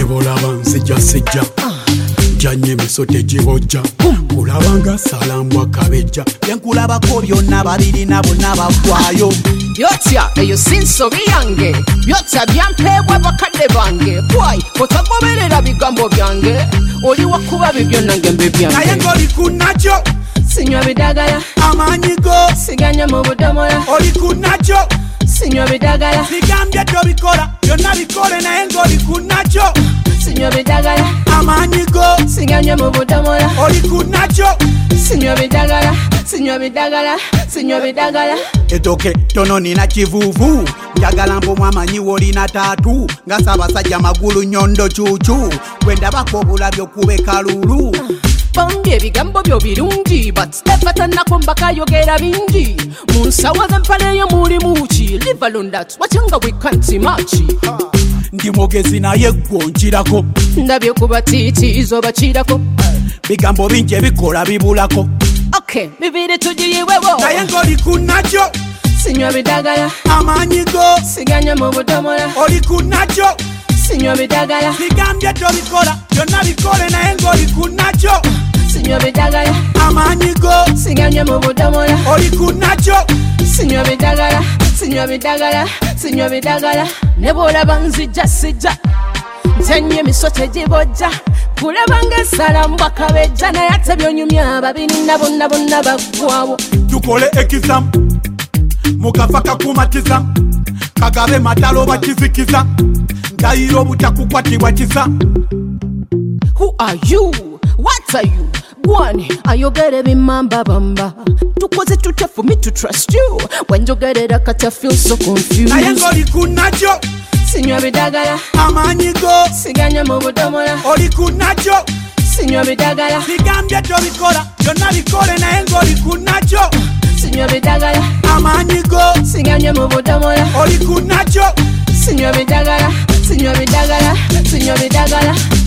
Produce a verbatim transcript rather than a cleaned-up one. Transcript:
nebolaba nsijja sijja janye misote jibojja kulabanga salambwa kabejja yankulabako byonna babiri nabo nabagwayo byotya eyo sinsobi yange byotya byampebwa bakadde bange bwai otagoberera bigambo byange oli wakuba bibyo nange mbe byange naye ng'oli kunakyo sinywa bidagala amanyigo siganya mu budomola oli kunakyo sinywa bidagala bigambye tobikola byonna bikole naye ng'oli kunakyo sinywa bidagala amanyigo siganya mu budomola oli kunakyo sinywa bidagala sinywa bidagala sinywa bidagala etoke tono nina kivuvu njagala mbomu amanyiwo olina taatu nga Ssaabasajja magulu nyondo cuucu gwendabako obulabyo kube kalulu Bambi ebigambo byo birungi but tefatanako mbakayogera bingi mu nsawo z'empaleyo mulimu ki live alone that wachanga we can't see much ndi mwogezi naye gwo nkirako ndabye ku batiitiizo bakirako bigambo bingi ebikola bibulako okay bibiri tugiyiwewo naye ng'oli kunakyo sinywa bidagala amanyigo siganya mu budomola oli kunakyo sinywa bidagala bigambye tobikola byonna bikole naye ng'oli kunakyo sinywa bidagala amanyigo siganya mu budomola oli kunakyo sinywa bidagala sinywa bidagala sinywa bidagala ne bw'olaba nzijja sijja ntennye emisote gibojja kulabanga esalambwa kabejja naye ate byonyumya ababiri nabo nabo nabagwawo tukole ekizamu mukafa kakumatiza kagabe matalo bakizikiza ndayiro butakukwatibwa kisa who are you what are you One, ayogere bimamba bamba tukoze tutya for me to trust you when you get it I feel so confused naye ng'oli kunakyo sinywa bidagala amanyigo siganya mu budomola oli kunakyo sinywa bidagala bigambye tobikola byonna bikole naye ng'oli kunakyo sinywa bidagala amanyigo siganya mu budomola oli kunakyo sinywa bidagala sinywa bidagala sinywa bidagala